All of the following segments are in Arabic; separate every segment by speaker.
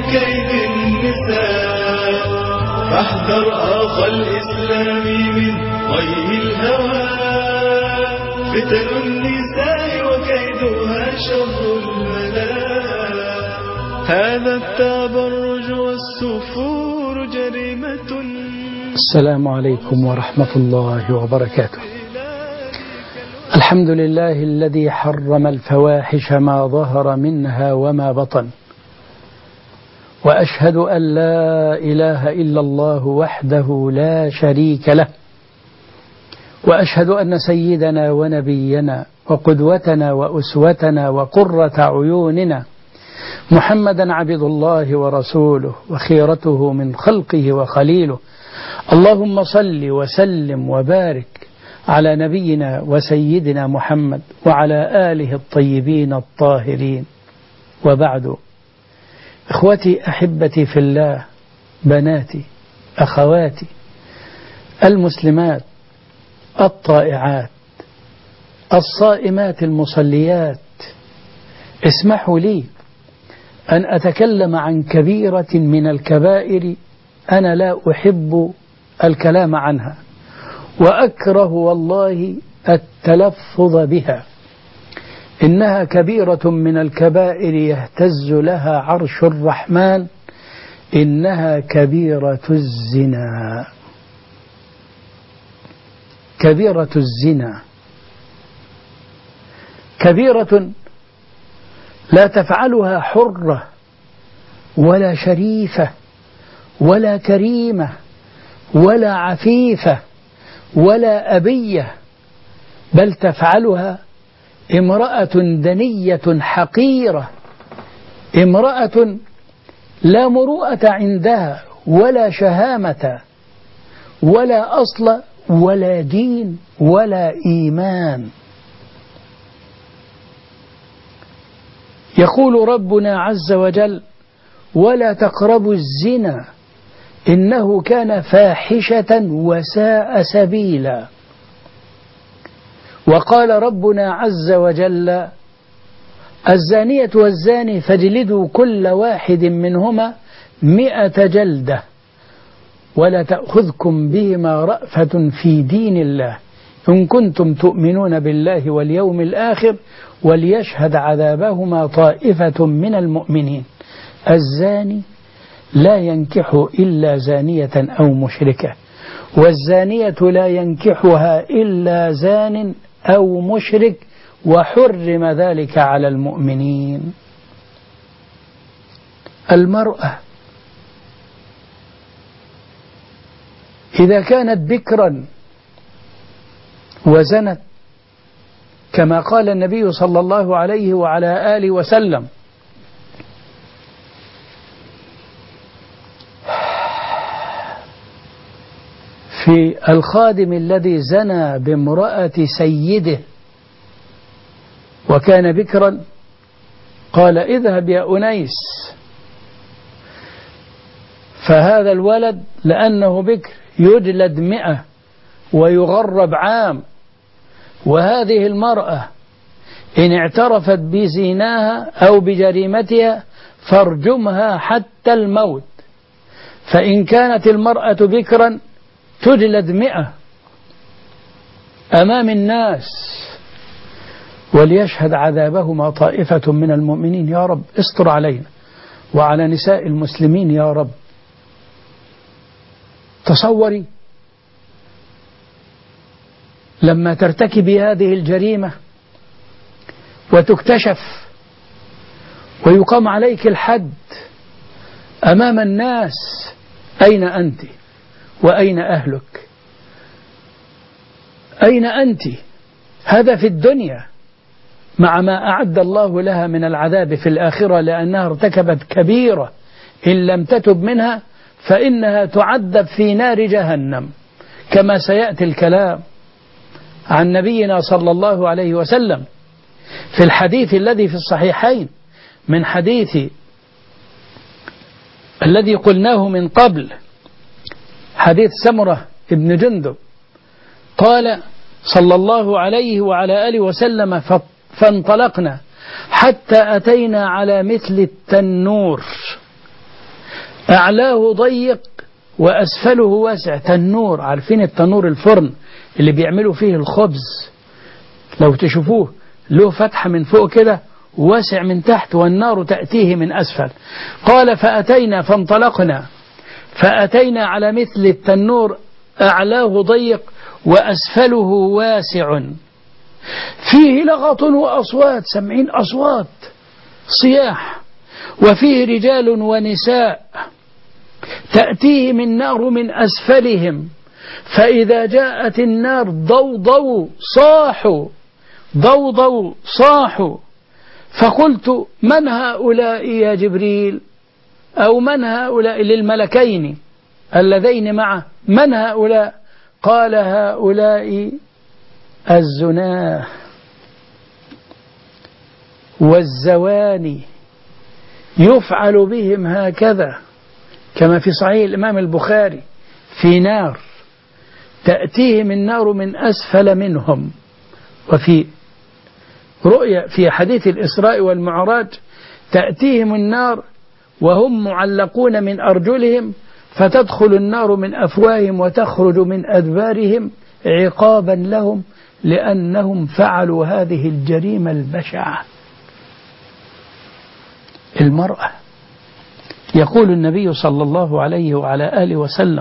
Speaker 1: وكيد النساء، فاحذر أخا الإسلام من غي الهوى، فتن النساء وكيدها شر الملاء، هذا التبرج والسفور جريمة.
Speaker 2: السلام عليكم ورحمة الله وبركاته. الحمد لله الذي حرم الفواحش ما ظهر منها وما بطن، وأشهد أن لا إله إلا الله وحده لا شريك له، وأشهد أن سيدنا ونبينا وقدوتنا وأسوتنا وقرة عيوننا محمدا عبد الله ورسوله وخيرته من خلقه وخليله، اللهم صل وسلم وبارك على نبينا وسيدنا محمد وعلى آله الطيبين الطاهرين. وبعد، إخوتي أحبتي في الله، بناتي أخواتي المسلمات الطائعات الصائمات المصليات، اسمحوا لي أن أتكلم عن كبيرة من الكبائر أنا لا أحب الكلام عنها، وأكره والله التلفظ بها. إنها كبيرة من الكبائر يهتز لها عرش الرحمن، إنها كبيرة الزنا. كبيرة الزنا كبيرة لا تفعلها حرة ولا شريفة ولا كريمة ولا عفيفة ولا أبية، بل تفعلها امرأة دنية حقيرة، امرأة لا مروءة عندها ولا شهامة ولا أصل ولا دين ولا إيمان. يقول ربنا عز وجل: ولا تقربوا الزنا إنه كان فاحشة وساء سبيلا. وقال ربنا عز وجل: الزانية والزاني فاجلدوا كل واحد منهما 100 جلدة ولا تأخذكم بهما رأفة في دين الله إن كنتم تؤمنون بالله واليوم الآخر وليشهد عذابهما طائفة من المؤمنين. الزاني لا ينكح إلا زانية أو مشركة، والزانية لا ينكحها إلا زان أو مشرك، وحرم ذلك على المؤمنين. المرأة إذا كانت بكرا وزنت كما قال النبي صلى الله عليه وعلى آله وسلم: في الخادم الذي زنى بامرأة سيده وكان بكرا، قال: اذهب يا أنيس، فهذا الولد لأنه بكر يجلد 100 ويغرب عام، وهذه المرأة إن اعترفت بزناها أو بجريمتها فارجمها حتى الموت. فإن كانت المرأة بكرا تجلد 100 أمام الناس، وليشهد عذابهما طائفة من المؤمنين. يا رب استر علينا وعلى نساء المسلمين يا رب. تصوري لما ترتكبي هذه الجريمة وتكتشف ويقام عليك الحد أمام الناس، أين أنت وأين أهلك؟ أين أنت؟ هذا في الدنيا، مع ما أعد الله لها من العذاب في الآخرة، لأنها ارتكبت كبيرة إن لم تتب منها فإنها تعذب في نار جهنم، كما سيأتي الكلام عن نبينا صلى الله عليه وسلم في الحديث الذي في الصحيحين من حديث الذي قلناه من قبل، حديث سمرة ابن جندب، قال صلى الله عليه وعلى آله وسلم: فانطلقنا حتى أتينا على مثل التنور أعلاه ضيق وأسفله واسع. تنور، عارفين التنور الفرن اللي بيعملوا فيه الخبز، لو تشوفوه له فتحة من فوق كده واسع من تحت، والنار تأتيه من أسفل. قال فأتينا فانطلقنا فأتينا على مثل التنور أعلاه ضيق وأسفله واسع فيه لغط وأصوات، سمعين أصوات صياح، وفيه رجال ونساء تأتيهم النار من أسفلهم، فإذا جاءت النار ضوضوا صاحوا. فقلت من هؤلاء يا جبريل، أو من هؤلاء للملكين اللذين معه، من هؤلاء؟ قال هؤلاء الزناه والزواني يفعل بهم هكذا، كما في صحيح الإمام البخاري، في نار تأتيهم النار من أسفل منهم. وفي رؤيا في حديث الإسراء والمعراج تأتيهم النار وهم معلقون من أرجلهم، فتدخل النار من أفواههم وتخرج من أدبارهم عقابا لهم لأنهم فعلوا هذه الجريمة البشعة. المرأة، يقول النبي صلى الله عليه وعلى آله وسلم: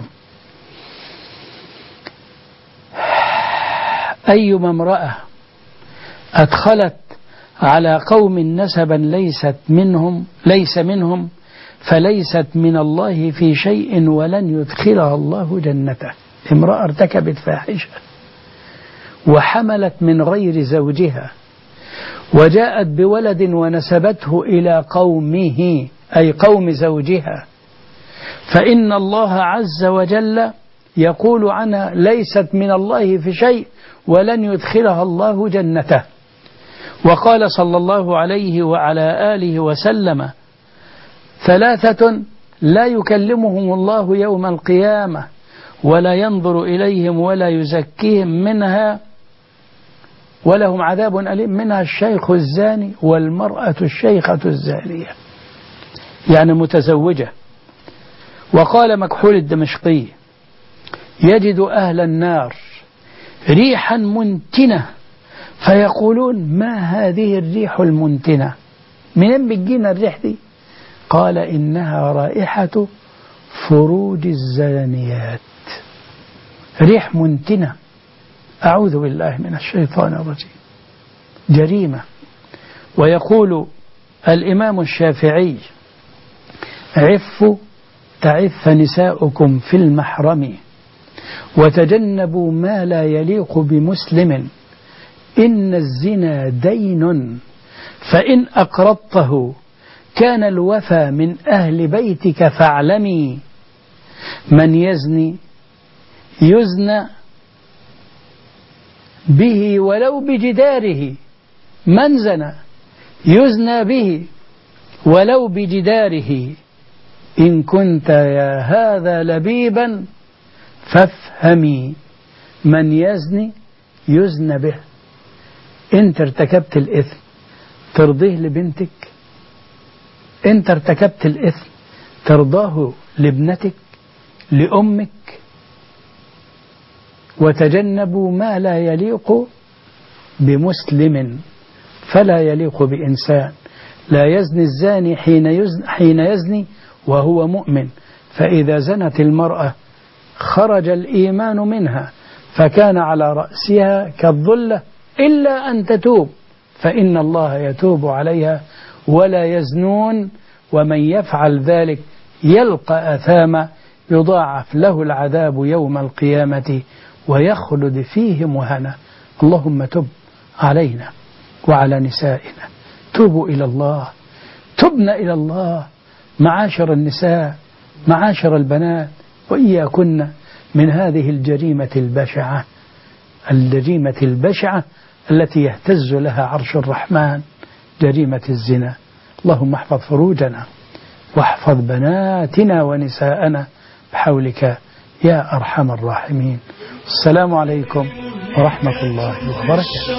Speaker 2: أيما امرأة أدخلت على قوم نسبا ليس منهم فليست من الله في شيء ولن يدخلها الله جنته. امرأة ارتكبت فاحشة وحملت من غير زوجها وجاءت بولد ونسبته إلى قومه، أي قوم زوجها، فإن الله عز وجل يقول عنها ليست من الله في شيء ولن يدخلها الله جنته. وقال صلى الله عليه وعلى آله وسلم: ثلاثة لا يكلمهم الله يوم القيامة ولا ينظر إليهم ولا يزكيهم منها ولهم عذاب أليم، منها الشيخ الزاني والمرأة الشيخة الزانية، يعني متزوجة. وقال مكحول الدمشقي: يجد أهل النار ريحا منتنة فيقولون ما هذه الريح المنتنة، منين بتجينا الريح دي؟ قال إنها رائحة فروج الزانيات، ريح منتنة. أعوذ بالله من الشيطان الرجيم، جريمة. ويقول الإمام الشافعي: عفوا تعف نساؤكم في المحرم وتجنبوا ما لا يليق بمسلم، إن الزنا دين فإن أقرضته كان الوفى من أهل بيتك فاعلمي، من يزني يزنى به ولو بجداره، من زنى يزنى به ولو بجداره، إن كنت يا هذا لبيبا فافهمي، من يزني يزنى به. انت ارتكبت الإثم ترضيه لبنتك؟ انت ارتكبت الإثم ترضاه لابنتك لأمك؟ وتجنبوا ما لا يليق بمسلم فلا يليق بإنسان. لا يزني الزاني حين يزني وهو مؤمن، فإذا زنت المرأة خرج الإيمان منها فكان على رأسها كالظلة إلا أن تتوب فإن الله يتوب عليها ولا يزنون، ومن يفعل ذلك يلقى أثاما يضاعف له العذاب يوم القيامة ويخلد فيه مهنا. اللهم تب علينا وعلى نسائنا، توبوا إلى الله، تبنا إلى الله معاشر النساء معاشر البنات، وإياكن من هذه الجريمة البشعة، الجريمة البشعة التي يهتز لها عرش الرحمن، جريمة الزنا. اللهم احفظ فروجنا واحفظ بناتنا ونساءنا بحولك يا أرحم الراحمين. السلام عليكم ورحمة الله وبركاته.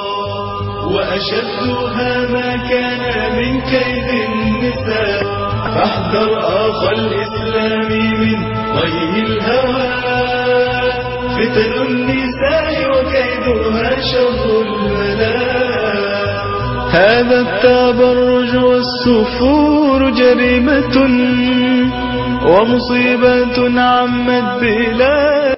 Speaker 1: وأشدها ما كان من كيد النساء. فاحذر أخا الإسلام من غي الهوى، فتن النساء وكيدها شر البلاء. هذا التبرج والسفور جريمة ومصيبة عمت بلاد.